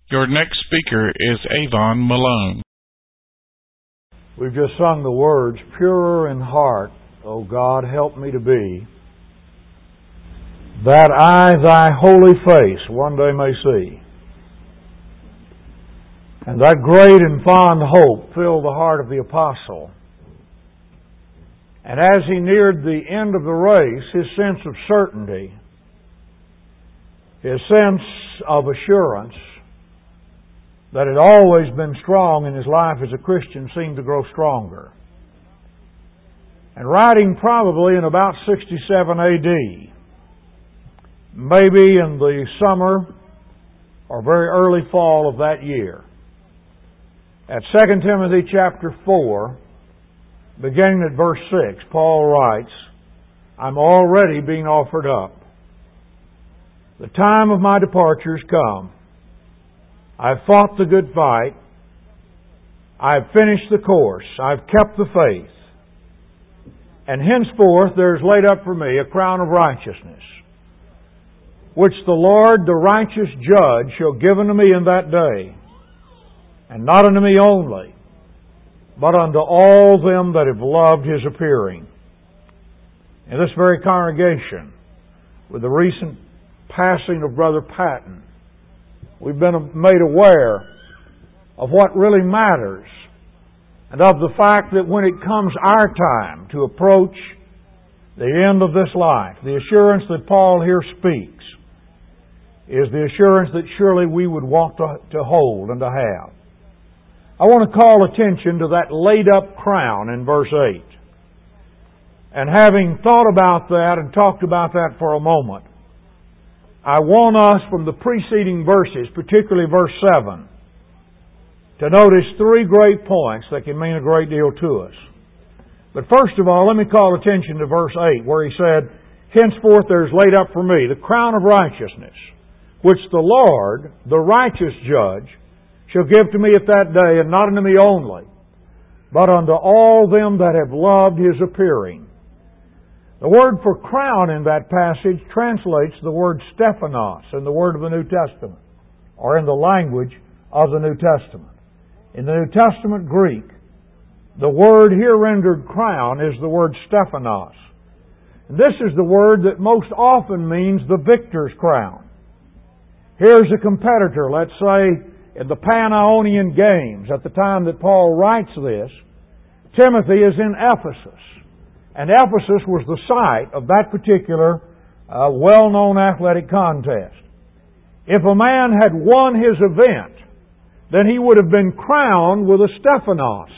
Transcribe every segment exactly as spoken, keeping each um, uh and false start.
Your next speaker is Avon Malone. We've just sung the words, "Purer in heart, O God, help me to be, that I Thy holy face one day may see." And that great and fond hope filled the heart of the apostle. And as he neared the end of the race, his sense of certainty, his sense of assurance that had always been strong in his life as a Christian seemed to grow stronger. And writing probably in about sixty-seven A D, maybe in the summer or very early fall of that year, at Second Timothy chapter four, beginning at verse six, Paul writes, "I'm already being offered up. The time of my departure has come. I've fought the good fight. I've finished the course. I've kept the faith. And henceforth there is laid up for me a crown of righteousness, which the Lord, the righteous judge, shall give unto me in that day, and not unto me only, but unto all them that have loved His appearing." In this very congregation, with the recent passing of Brother Patton, we've been made aware of what really matters, and of the fact that when it comes our time to approach the end of this life, the assurance that Paul here speaks is the assurance that surely we would want to, to hold and to have. I want to call attention to that laid up crown in verse eight. And having thought about that and talked about that for a moment, I want us from the preceding verses, particularly verse seven, to notice three great points that can mean a great deal to us. But first of all, let me call attention to verse eight, where he said, "Henceforth there is laid up for me the crown of righteousness, which the Lord, the righteous judge, shall give to me at that day, and not unto me only, but unto all them that have loved His appearing." The word for crown in that passage translates the word Stephanos in the word of the New Testament, or in the language of the New Testament. In the New Testament Greek, the word here rendered crown is the word Stephanos. This is the word that most often means the victor's crown. Here's a competitor, let's say in the Pan-Ionian Games, at the time that Paul writes this. Timothy is in Ephesus. And Ephesus was the site of that particular uh, well-known athletic contest. If a man had won his event, then he would have been crowned with a Stephanos.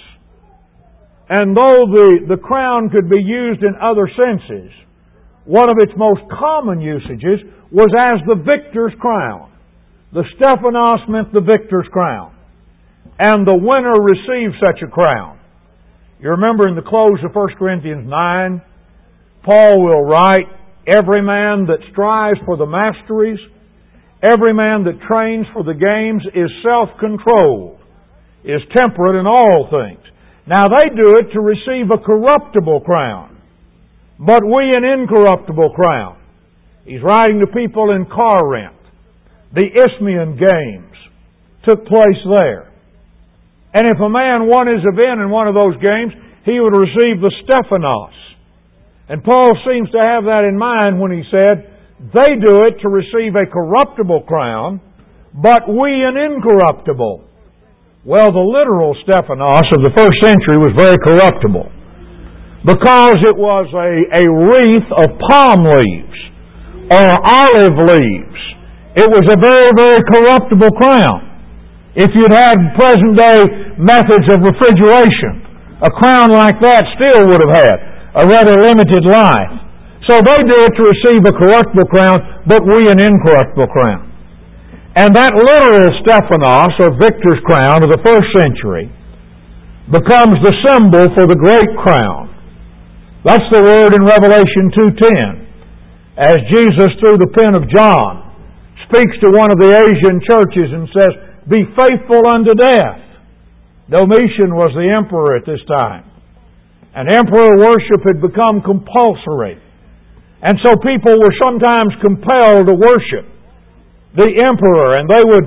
And though the, the crown could be used in other senses, one of its most common usages was as the victor's crown. The Stephanos meant the victor's crown. And the winner received such a crown. You remember in the close of First Corinthians nine, Paul will write, "Every man that strives for the masteries, every man that trains for the games is self-controlled, is temperate in all things." Now they do it to receive a corruptible crown, but we an incorruptible crown. He's writing to people in Corinth. The Isthmian Games took place there. And if a man won his event in one of those games, he would receive the Stephanos. And Paul seems to have that in mind when he said, they do it to receive a corruptible crown, but we an incorruptible. Well, the literal Stephanos of the first century was very corruptible, because it was a, a wreath of palm leaves or olive leaves. It was a very, very corruptible crown. If you'd had present-day methods of refrigeration, a crown like that still would have had a rather limited life. So they do it to receive a corruptible crown, but we an incorruptible crown. And that literal Stephanos, or victor's crown of the first century, becomes the symbol for the great crown. That's the word in Revelation two ten. As Jesus, through the pen of John, speaks to one of the Asian churches and says, "Be faithful unto death." Domitian was the emperor at this time. And emperor worship had become compulsory. And so people were sometimes compelled to worship the emperor, and they would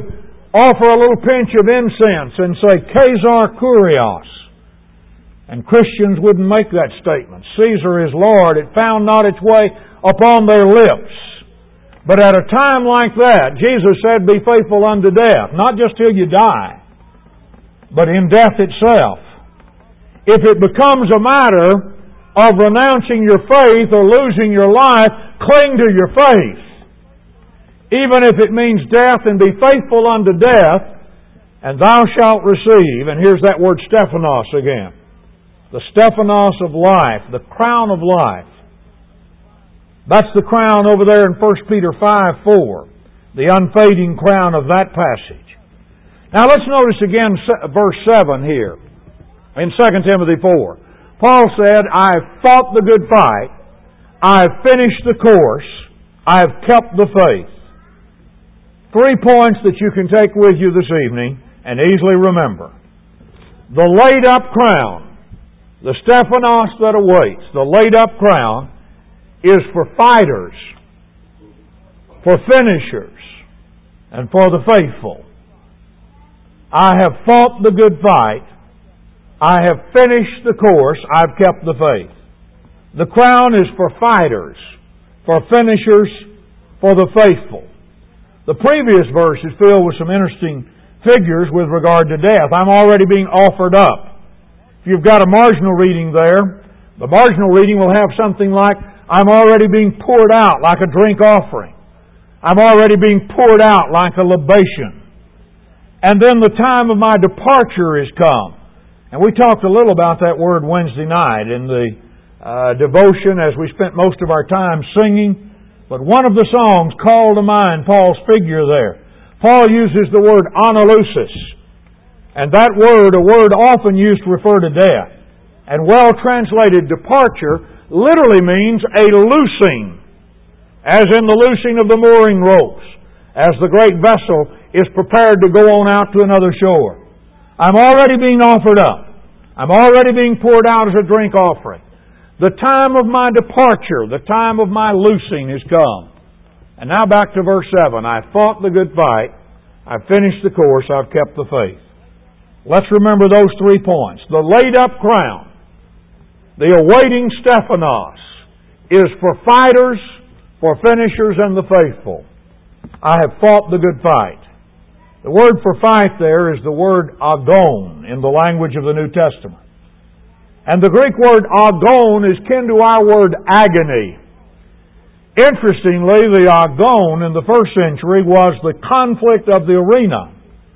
offer a little pinch of incense and say, Caesar Kurios. And Christians wouldn't make that statement. Caesar is Lord. It found not its way upon their lips. But at a time like that, Jesus said, be faithful unto death. Not just till you die, but in death itself. If it becomes a matter of renouncing your faith or losing your life, cling to your faith. Even if it means death, and be faithful unto death, and thou shalt receive, and here's that word Stephanos again. The Stephanos of life, the crown of life. That's the crown over there in First Peter five four, the unfading crown of that passage. Now let's notice again verse seven here in Second Timothy four. Paul said, I have fought the good fight, I have finished the course, I have kept the faith. Three points that you can take with you this evening and easily remember. The laid up crown, the Stephanos that awaits, the laid up crown, is for fighters, for finishers, and for the faithful. I have fought the good fight. I have finished the course. I've kept the faith. The crown is for fighters, for finishers, for the faithful. The previous verse is filled with some interesting figures with regard to death. I'm already being offered up. If you've got a marginal reading there, the marginal reading will have something like, I'm already being poured out like a drink offering. I'm already being poured out like a libation. And then the time of my departure is come. And we talked a little about that word Wednesday night in the uh, devotion as we spent most of our time singing. But one of the songs called to mind Paul's figure there. Paul uses the word analusis. And that word, a word often used to refer to death. And well translated departure literally means a loosing. As in the loosing of the mooring ropes. As the great vessel is prepared to go on out to another shore. I'm already being offered up. I'm already being poured out as a drink offering. The time of my departure, the time of my loosing has come. And now back to verse seven. I've fought the good fight. I've finished the course. I've kept the faith. Let's remember those three points. The laid up crown, the awaiting Stephanos, is for fighters, for finishers, and the faithful. I have fought the good fight. The word for fight there is the word agon in the language of the New Testament. And the Greek word agon is kin to our word agony. Interestingly, the agon in the first century was the conflict of the arena.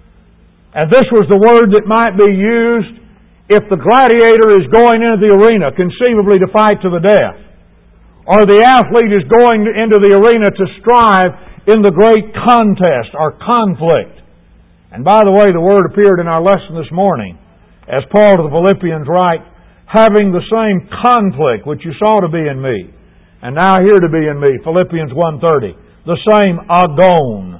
And this was the word that might be used if the gladiator is going into the arena, conceivably to fight to the death. Or the athlete is going into the arena to strive in the great contest or conflict. And by the way, the word appeared in our lesson this morning as Paul to the Philippians writes, having the same conflict which you saw to be in me, and now here to be in me, Philippians one thirty, the same agon.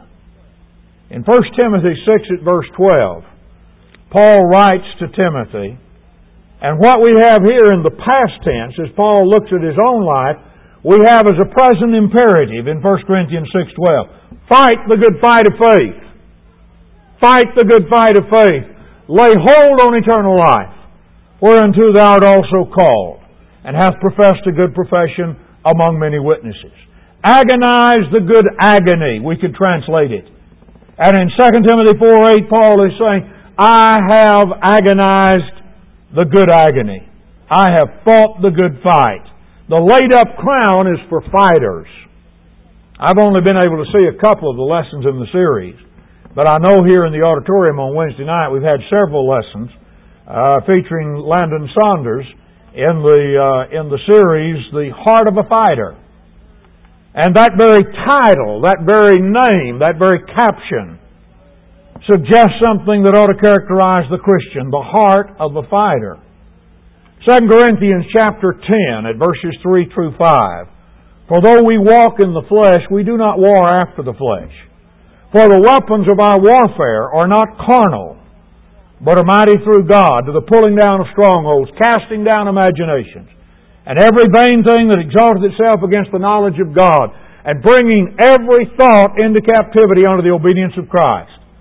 In First Timothy six at verse twelve, Paul writes to Timothy, and what we have here in the past tense, as Paul looks at his own life, we have as a present imperative in First Corinthians six twelve. Fight the good fight of faith. Fight the good fight of faith. Lay hold on eternal life, whereunto thou art also called, and hast professed a good profession among many witnesses. Agonize the good agony, we could translate it. And in Second Timothy four eight, Paul is saying, I have agonized the good agony. I have fought the good fight. The laid up crown is for fighters. I've only been able to see a couple of the lessons in the series, but I know here in the auditorium on Wednesday night we've had several lessons uh, featuring Landon Saunders in the uh, in the series, The Heart of a Fighter. And that very title, that very name, that very caption suggests something that ought to characterize the Christian, the heart of a fighter. Second Corinthians chapter ten at verses three through five. For though we walk in the flesh, we do not war after the flesh. For the weapons of our warfare are not carnal, but are mighty through God to the pulling down of strongholds, casting down imaginations, and every vain thing that exalteth itself against the knowledge of God, and bringing every thought into captivity under the obedience of Christ.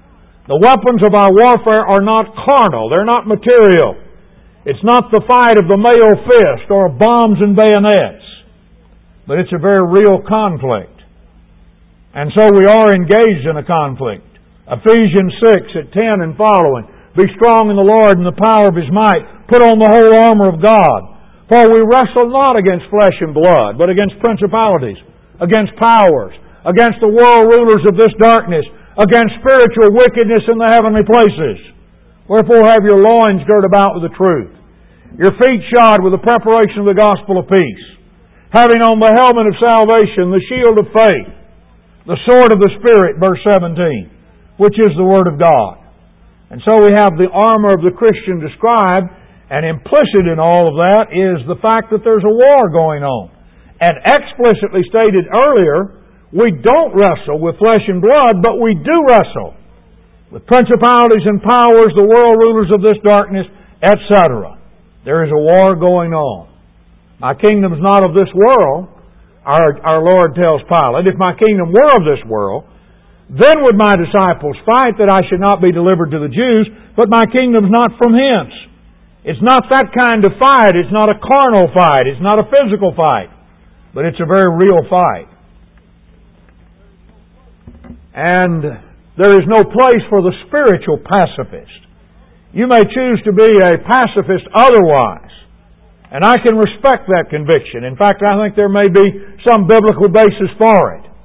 The weapons of our warfare are not carnal. They're not material. It's not the fight of the mailed fist or bombs and bayonets. But it's a very real conflict. And so we are engaged in a conflict. Ephesians six at ten and following. Be strong in the Lord and the power of His might. Put on the whole armor of God. For we wrestle not against flesh and blood, but against principalities, against powers, against the world rulers of this darkness, against spiritual wickedness in the heavenly places. Wherefore have your loins girt about with the truth, your feet shod with the preparation of the gospel of peace, having on the helmet of salvation, the shield of faith, the sword of the Spirit, verse seventeen, which is the Word of God. And so we have the armor of the Christian described, and implicit in all of that is the fact that there's a war going on. And explicitly stated earlier, we don't wrestle with flesh and blood, but we do wrestle with principalities and powers, the world rulers of this darkness, et cetera. There is a war going on. My kingdom is not of this world, our, our Lord tells Pilate. If my kingdom were of this world, then would my disciples fight that I should not be delivered to the Jews, but my kingdom is not from hence. It's not that kind of fight. It's not a carnal fight. It's not a physical fight. But it's a very real fight. And there is no place for the spiritual pacifist. You may choose to be a pacifist otherwise, and I can respect that conviction. In fact, I think there may be some biblical basis for it.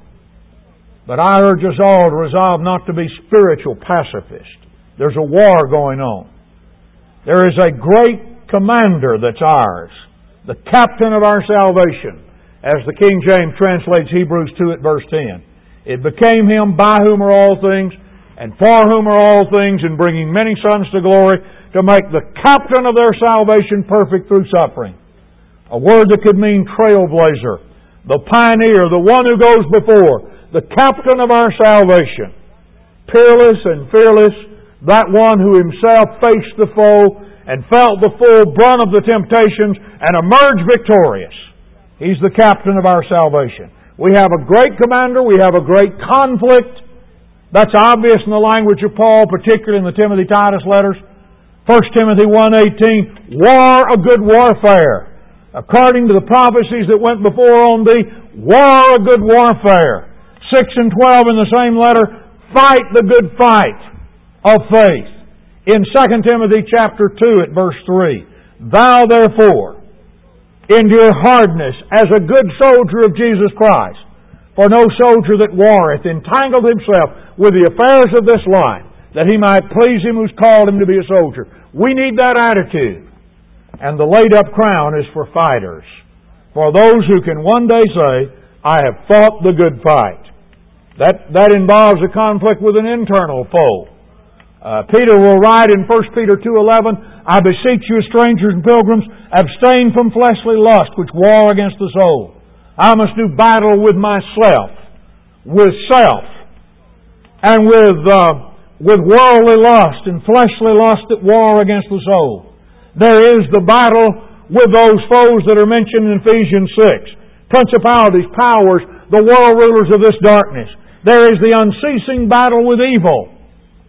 But I urge us all to resolve not to be spiritual pacifists. There's a war going on. There is a great commander that's ours, the captain of our salvation, as the King James translates Hebrews two at verse ten. It became Him by whom are all things, and for whom are all things, in bringing many sons to glory, to make the captain of their salvation perfect through suffering. A word that could mean trailblazer, the pioneer, the one who goes before, the captain of our salvation. Peerless and fearless, that one who Himself faced the foe and felt the full brunt of the temptations and emerged victorious. He's the captain of our salvation. We have a great commander. We have a great conflict. That's obvious in the language of Paul, particularly in the Timothy Titus letters. First Timothy one eighteen, war a good warfare. According to the prophecies that went before on thee, war a good warfare. six and twelve in the same letter, fight the good fight of faith. In Second Timothy chapter two at verse three, thou therefore endure hardness as a good soldier of Jesus Christ. For no soldier that warreth entangled himself with the affairs of this life, that he might please Him who's called him to be a soldier. We need that attitude. And the laid-up crown is for fighters, for those who can one day say, I have fought the good fight. That, that involves a conflict with an internal foe. Uh, Peter will write in First Peter two eleven, I beseech you, strangers and pilgrims, abstain from fleshly lust, which war against the soul. I must do battle with myself, with self, and with uh, with worldly lust and fleshly lust that war against the soul. There is the battle with those foes that are mentioned in Ephesians six. Principalities, powers, the world rulers of this darkness. There is the unceasing battle with evil.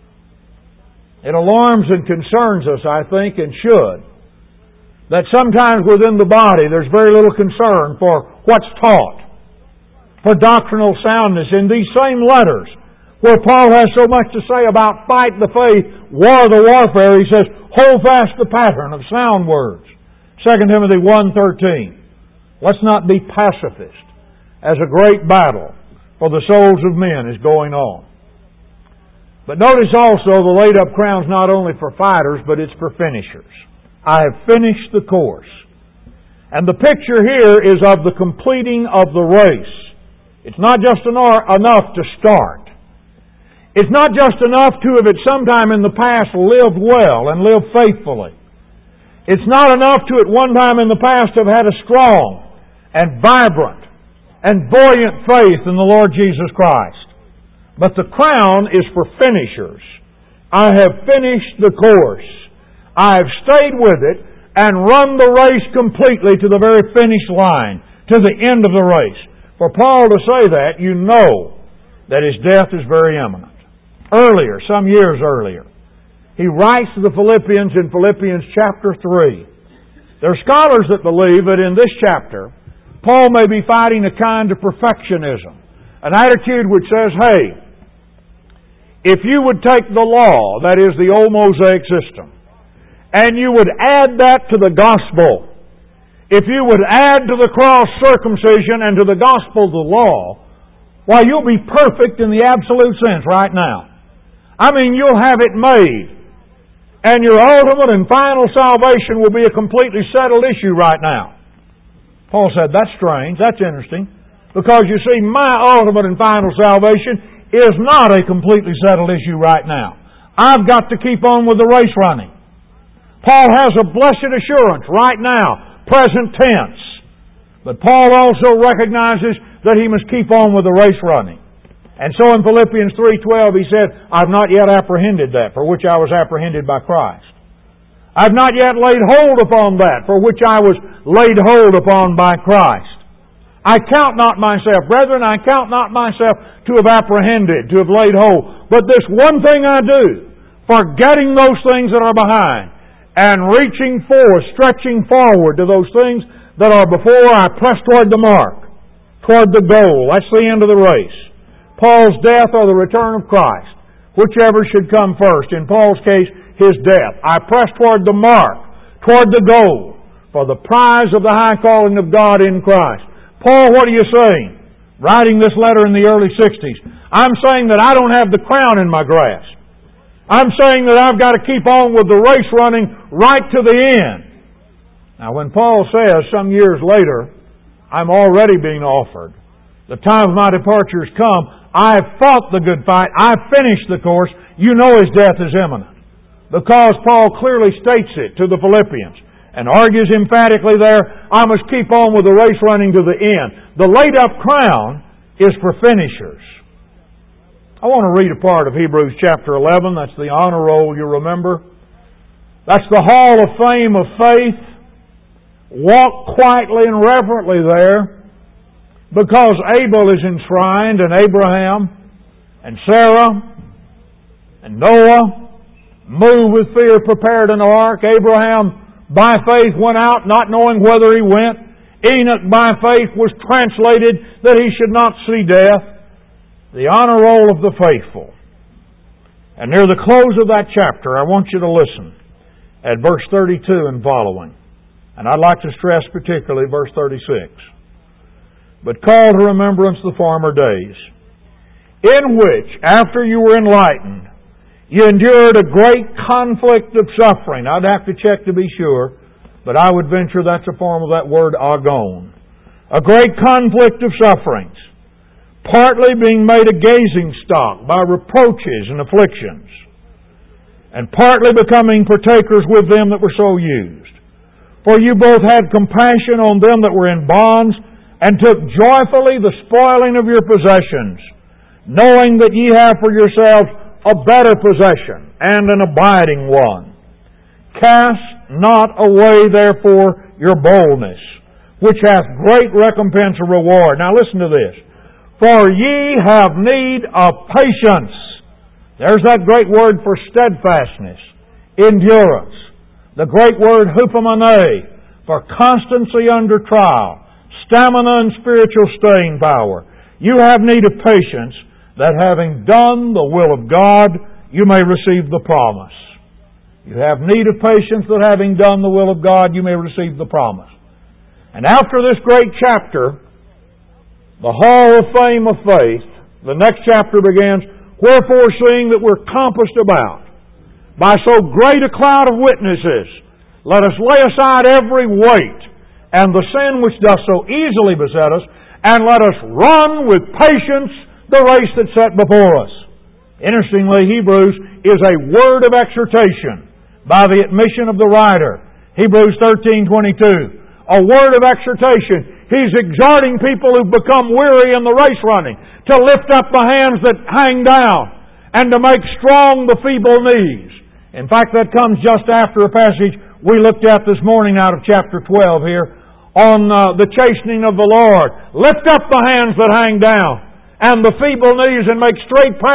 It alarms and concerns us, I think, and should, that sometimes within the body there's very little concern for what's taught, for doctrinal soundness. In these same letters, where Paul has so much to say about fight the faith, war the warfare, he says, hold fast the pattern of sound words. Second Timothy one thirteen. Let's not be pacifist, as a great battle for the souls of men is going on. But notice also the laid-up crown's not only for fighters, but it's for finishers. I have finished the course. And the picture here is of the completing of the race. It's not just enough to start. It's not just enough to have at some time in the past lived well and lived faithfully. It's not enough to at one time in the past have had a strong and vibrant and buoyant faith in the Lord Jesus Christ. But the crown is for finishers. I have finished the course. I have stayed with it and run the race completely to the very finish line, to the end of the race. For Paul to say that, you know that his death is very imminent. earlier, some years earlier. He writes to the Philippians in Philippians chapter three. There are scholars that believe that in this chapter, Paul may be fighting a kind of perfectionism. An attitude which says, hey, if you would take the law, that is the old Mosaic system, and you would add that to the gospel, if you would add to the cross circumcision and to the gospel the law, why, you'll be perfect in the absolute sense right now. I mean, you'll have it made. And your ultimate and final salvation will be a completely settled issue right now. Paul said, that's strange, that's interesting. Because you see, my ultimate and final salvation is not a completely settled issue right now. I've got to keep on with the race running. Paul has a blessed assurance right now, present tense. But Paul also recognizes that he must keep on with the race running. And so in Philippians three twelve he said, I've not yet apprehended that for which I was apprehended by Christ. I've not yet laid hold upon that for which I was laid hold upon by Christ. I count not myself, brethren, I count not myself to have apprehended, to have laid hold. But this one thing I do, forgetting those things that are behind, and reaching forth, stretching forward to those things that are before, I press toward the mark, toward the goal. That's the end of the race. Paul's death or the return of Christ, whichever should come first. In Paul's case, his death. I press toward the mark, toward the goal, for the prize of the high calling of God in Christ. Paul, what are you saying? Writing this letter in the early sixties. I'm saying that I don't have the crown in my grasp. I'm saying that I've got to keep on with the race running right to the end. Now, when Paul says some years later, I'm already being offered, the time of my departure has come, I've fought the good fight, I've finished the course, you know his death is imminent. Because Paul clearly states it to the Philippians and argues emphatically there, I must keep on with the race running to the end. The laid up crown is for finishers. I want to read a part of Hebrews chapter eleven. That's the honor roll, you remember. That's the hall of fame of faith. Walk quietly and reverently there, because Abel is enshrined, and Abraham, and Sarah, and Noah, moved with fear, prepared an ark. Abraham by faith went out, not knowing whither he went. Enoch by faith was translated that he should not see death. The honor roll of the faithful. And near the close of that chapter, I want you to listen at verse thirty-two and following. And I'd like to stress particularly verse thirty-six. But call to remembrance the former days, in which, after you were enlightened, you endured a great conflict of suffering. I'd have to check to be sure, but I would venture that's a form of that word agon. A great conflict of sufferings, partly being made a gazing stock by reproaches and afflictions, and partly becoming partakers with them that were so used. For you both had compassion on them that were in bonds, and took joyfully the spoiling of your possessions, knowing that ye have for yourselves a better possession, and an abiding one. Cast not away, therefore, your boldness, which hath great recompense or reward. Now listen to this. For ye have need of patience. There's that great word for steadfastness, endurance. The great word hupomone, for constancy under trial, stamina and spiritual staying power. You have need of patience, that having done the will of God, you may receive the promise. You have need of patience, that having done the will of God, you may receive the promise. And after this great chapter, the hall of fame of faith, the next chapter begins, wherefore seeing that we're compassed about by so great a cloud of witnesses, let us lay aside every weight and the sin which doth so easily beset us, and let us run with patience the race that's set before us. Interestingly, Hebrews is a word of exhortation by the admission of the writer. Hebrews thirteen twenty-two. A word of exhortation. He's exhorting people who've become weary in the race running to lift up the hands that hang down and to make strong the feeble knees. In fact, that comes just after a passage we looked at this morning out of chapter twelve here on uh, the chastening of the Lord. Lift up the hands that hang down and the feeble knees, and make straight paths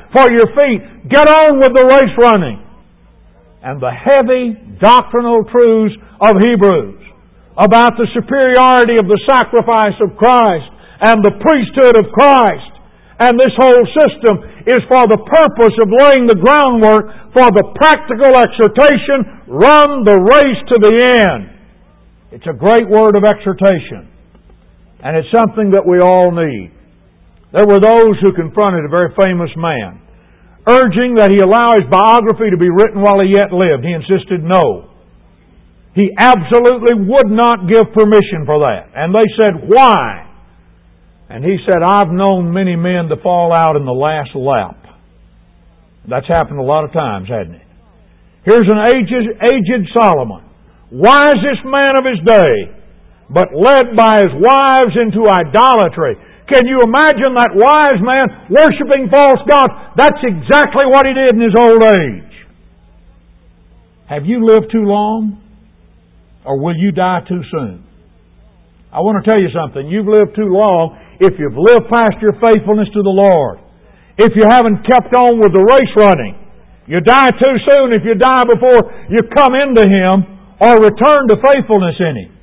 for your feet. Get on with the race running. And the heavy doctrinal truths of Hebrews about the superiority of the sacrifice of Christ and the priesthood of Christ. And this whole system is for the purpose of laying the groundwork for the practical exhortation, run the race to the end. It's a great word of exhortation. And it's something that we all need. There were those who confronted a very famous man, urging that he allow his biography to be written while he yet lived. He insisted no. He absolutely would not give permission for that. And they said, why? And he said, I've known many men to fall out in the last lap. That's happened a lot of times, hasn't it? Here's an aged, aged Solomon, wisest man of his day, but led by his wives into idolatry. Can you imagine that wise man worshiping false gods? That's exactly what he did in his old age. Have you lived too long? Or will you die too soon? I want to tell you something. You've lived too long if you've lived past your faithfulness to the Lord. If you haven't kept on with the race running. You die too soon if you die before you come into Him or return to faithfulness in Him.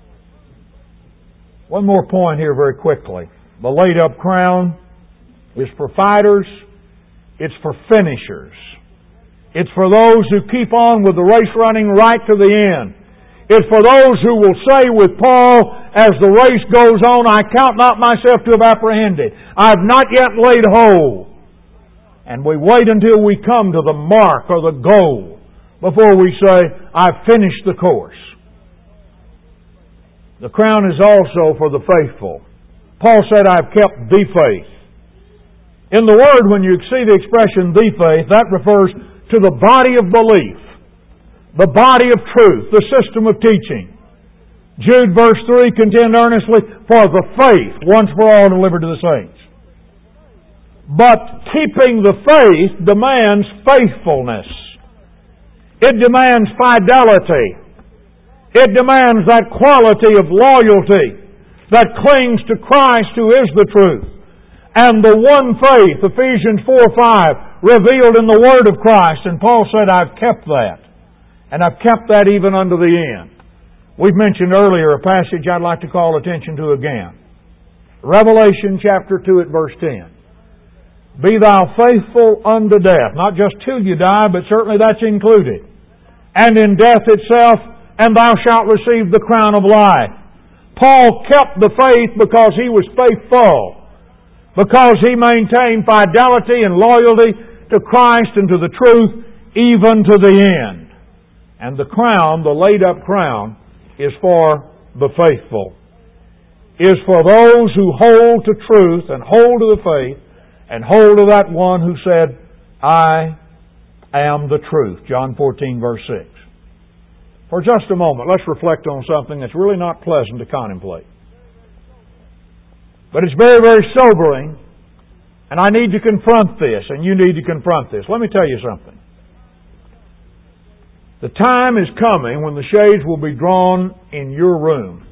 One more point here very quickly. The laid-up crown is for fighters. It's for finishers. It's for those who keep on with the race running right to the end. It's for those who will say with Paul, as the race goes on, I count not myself to have apprehended. I have not yet laid hold. And we wait until we come to the mark or the goal before we say, I've finished the course. The crown is also for the faithful. Paul said, I've kept the faith. In the Word, when you see the expression the faith, that refers to the body of belief, the body of truth, the system of teaching. Jude verse three, contend earnestly for the faith once for all delivered to the saints. But keeping the faith demands faithfulness. It demands fidelity. It demands that quality of loyalty that clings to Christ who is the truth. And the one faith, Ephesians four five, revealed in the Word of Christ. And Paul said, I've kept that. And I've kept that even unto the end. We've mentioned earlier a passage I'd like to call attention to again. Revelation chapter two at verse ten. Be thou faithful unto death. Not just till you die, but certainly that's included. And in death itself, and thou shalt receive the crown of life. Paul kept the faith because he was faithful. Because he maintained fidelity and loyalty to Christ and to the truth, even to the end. And the crown, the laid-up crown, is for the faithful. Is for those who hold to truth and hold to the faith and hold to that one who said, I am the truth. John fourteen verse six. For just a moment, let's reflect on something that's really not pleasant to contemplate. But it's very, very sobering, and I need to confront this, and you need to confront this. Let me tell you something. The time is coming when the shades will be drawn in your room.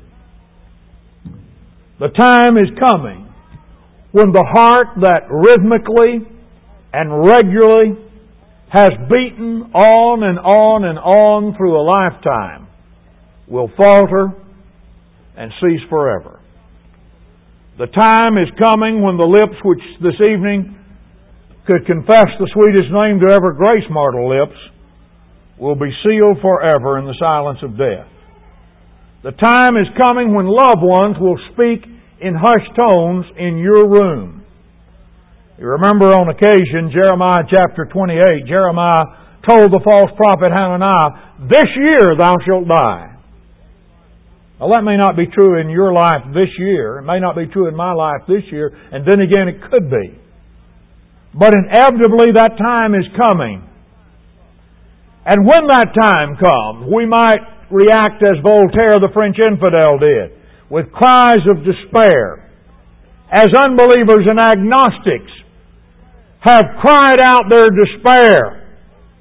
The time is coming when the heart that rhythmically and regularly has beaten on and on and on through a lifetime will falter and cease forever. The time is coming when the lips which this evening could confess the sweetest name to ever grace mortal lips will be sealed forever in the silence of death. The time is coming when loved ones will speak in hushed tones in your room. You remember on occasion, Jeremiah chapter twenty-eight, Jeremiah told the false prophet Hananiah, this year thou shalt die. Well, that may not be true in your life this year. It may not be true in my life this year. And then again, it could be. But inevitably that time is coming. And when that time comes, we might react as Voltaire, the French infidel, did, with cries of despair, as unbelievers and agnostics have cried out their despair.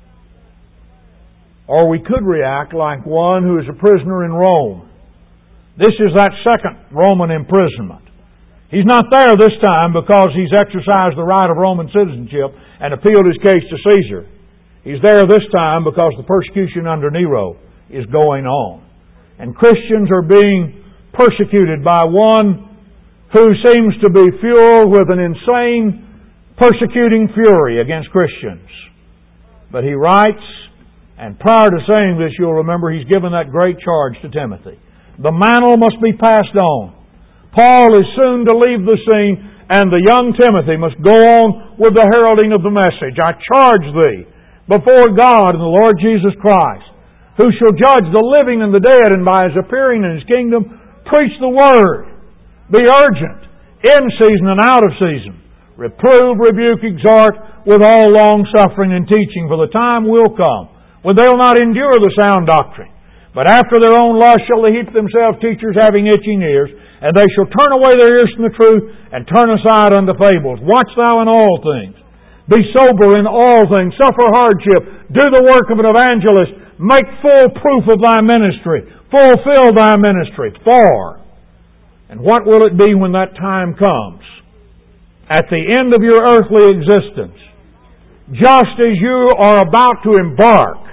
Or we could react like one who is a prisoner in Rome. This is that second Roman imprisonment. He's not there this time because he's exercised the right of Roman citizenship and appealed his case to Caesar. He's there this time because the persecution under Nero is going on. And Christians are being persecuted by one who seems to be fueled with an insane persecuting fury against Christians. But he writes, and prior to saying this, you'll remember he's given that great charge to Timothy. The mantle must be passed on. Paul is soon to leave the scene, and the young Timothy must go on with the heralding of the message. I charge thee before God and the Lord Jesus Christ, who shall judge the living and the dead, and by His appearing in His kingdom, preach the Word. Be urgent, in season and out of season. Reprove, rebuke, exhort with all long suffering and teaching, for the time will come when they will not endure the sound doctrine. But after their own lust shall they heap themselves teachers having itching ears, and they shall turn away their ears from the truth, and turn aside unto fables. Watch thou in all things. Be sober in all things. Suffer hardship. Do the work of an evangelist. Make full proof of thy ministry. Fulfill thy ministry. For, and what will it be when that time comes? At the end of your earthly existence, just as you are about to embark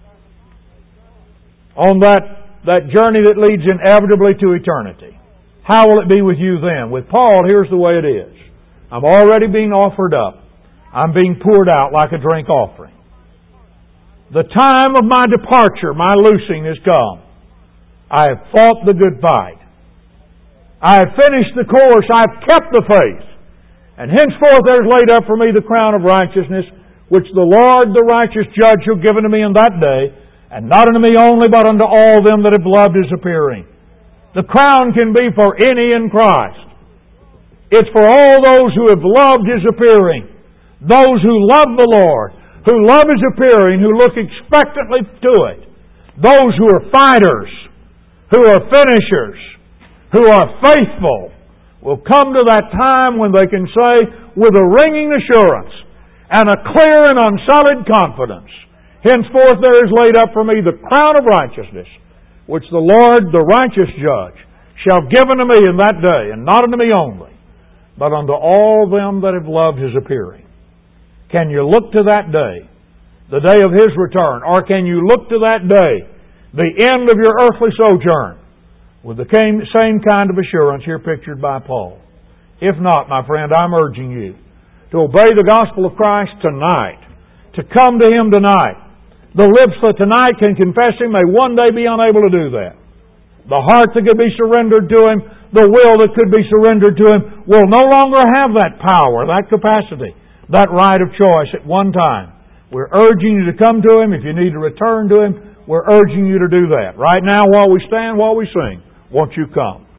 on that, that journey that leads inevitably to eternity, how will it be with you then? With Paul, here's the way it is. I'm already being offered up. I'm being poured out like a drink offering. The time of my departure, my loosing, has come. I have fought the good fight. I have finished the course. I have kept the faith. And henceforth there is laid up for me the crown of righteousness, which the Lord, the righteous judge, shall give unto me in that day, and not unto me only, but unto all them that have loved His appearing. The crown can be for any in Christ. It's for all those who have loved His appearing. Those who love the Lord, who love His appearing, who look expectantly to it. Those who are fighters, who are finishers, who are faithful, will come to that time when they can say with a ringing assurance and a clear and unsullied confidence, henceforth there is laid up for me the crown of righteousness, which the Lord, the righteous judge, shall give unto me in that day, and not unto me only, but unto all them that have loved His appearing. Can you look to that day, the day of His return, or can you look to that day, the end of your earthly sojourn, with the same kind of assurance here pictured by Paul? If not, my friend, I'm urging you to obey the gospel of Christ tonight, to come to Him tonight. The lips that tonight can confess Him may one day be unable to do that. The heart that could be surrendered to Him, the will that could be surrendered to Him, will no longer have that power, that capacity, that right of choice at one time. We're urging you to come to Him. If you need to return to Him, we're urging you to do that. Right now, while we stand, while we sing, won't you come?